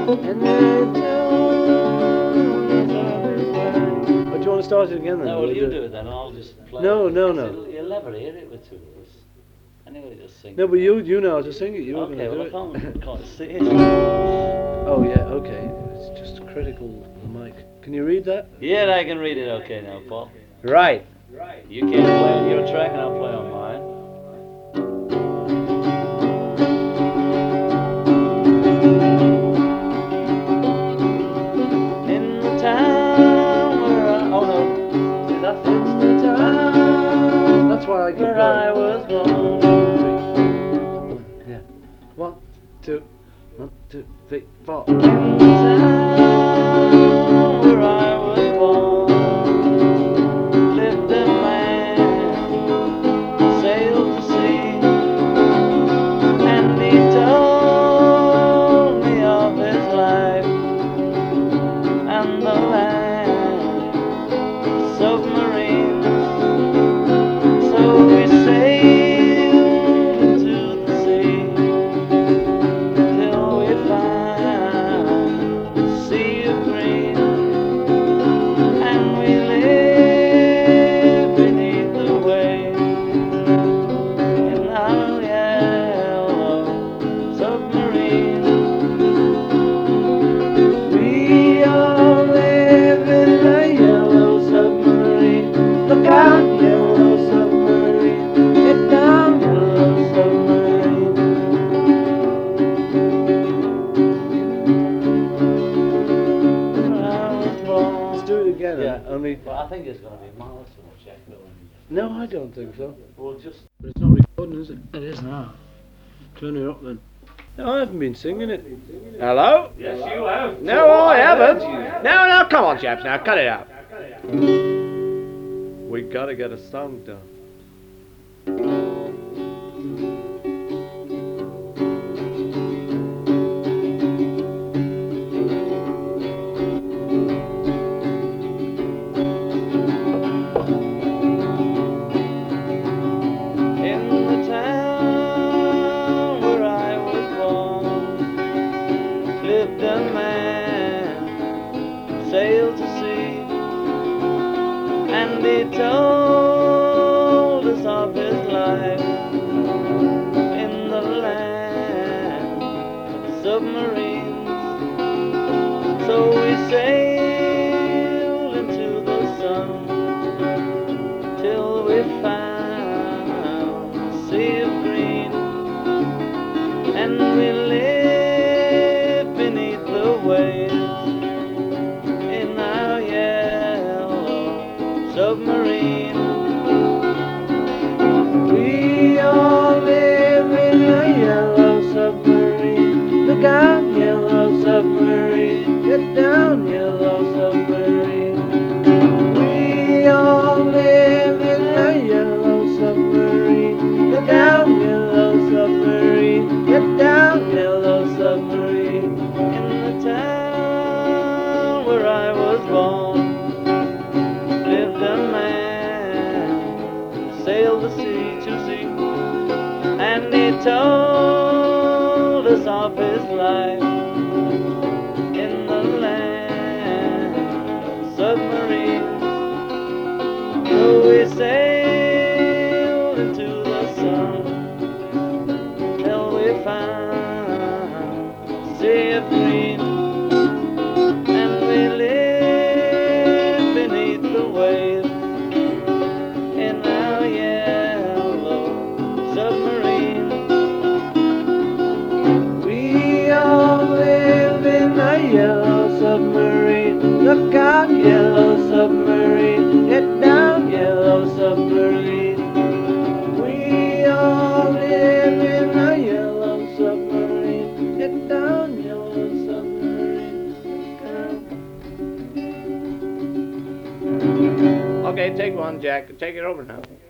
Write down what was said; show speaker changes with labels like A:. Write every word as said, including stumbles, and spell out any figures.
A: And they told us of his life. Oh, do you want to start it again then?
B: No, well, you do it then, and I'll just play
A: No,
B: it.
A: no,
B: It's-
A: no.
B: You'll, you'll never hear it with two of us. Anyway, just sing.
A: No, but you you know how to sing it. You were
B: Okay,
A: going
B: well,
A: to do
B: I
A: it.
B: can't, can't see it.
A: Oh yeah, okay. It's just critical the mic. Can you read that?
B: Yeah, I can read it okay now, Paul.
A: Right.
B: You can play on your track and I'll play on mine. In the town where I, oh no, see that's it.
A: It's the time. That's why I keep
B: Where
A: going.
B: I was born.
A: One, yeah. One, two, one, two, three, four.
B: In the town where I was born, lived a man, sailed the sea, and he told me of his life and the land, submarines. So we sailed into the sea till we found the sea of green, and we lived beneath the waves in our yellow submarine.
A: We all live in a yellow submarine. Look out, yellow submarine. Get down, yellow submarine.
B: Where I was born.
A: Let's do it again.
B: Yeah,
A: Only.
B: Well, I think it's going to be miles too much echo.
A: No, I don't think so.
B: We'll just.
A: But it's not recording, is it?
B: It is now.
A: Turn it up then. No, I haven't been singing it. Hello?
B: Yes, you have.
A: No, I haven't. No, no, come on, chaps, now, cut it out. We gotta get a song done.
B: In the town where I was born, lived a man, sailed to sea, and he told us of his life in the land of submarines. So we sailed into the sun till we found the sea of green, and we lived beneath the waves in our yellow submarine.
A: We all live in a yellow submarine. Look out, yellow submarine. Get down, yellow submarine. We all live in a yellow submarine. Look out, yellow submarine. Get down, yellow submarine.
B: In the town where I was born, lived a man, sailed the sea to sea, and he told us of his life in the land of submarines. So we sailed into the sun till we found the sea of green, and we lived beneath the waves in our yellow submarine.
A: We all live in a yellow submarine. Look out, yellow submarine. Get down, yellow submarine. We all live in a yellow submarine. Get down, yellow submarine. Look out. Okay, take one, Jack. Take it over now.